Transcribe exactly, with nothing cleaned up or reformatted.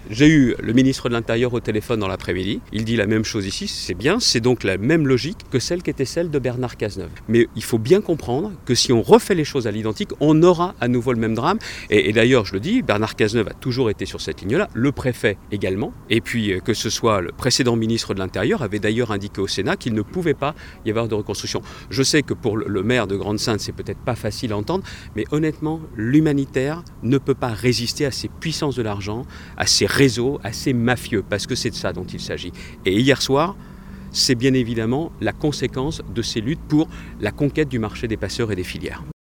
J'ai eu le ministre de l'Intérieur au téléphone dans l'après-midi. Il dit la même chose ici, c'est bien, c'est donc la même logique que celle qui était celle de Bernard Cazeneuve. Mais il faut bien comprendre que si on refait les choses à l'identique, on aura à nouveau le même drame. Et, et d'ailleurs, je le dis, Bernard Cazeneuve a toujours été sur cette ligne-là, le préfet également. Et puis que ce soit le précédent ministre de l'Intérieur avait d'ailleurs indiqué au Sénat qu'il ne pouvait pas y avoir de reconstruction. Je sais que pour le maire de Grande-Synthe, c'est peut-être pas facile à entendre, mais honnêtement, l'humanitaire ne peut pas résister à ces puissances de l'argent, à ces réseaux, à ces mafieux, parce que c'est de ça dont il s'agit. Et hier soir, c'est bien évidemment la conséquence de ces luttes pour la conquête du marché des passeurs et des filières.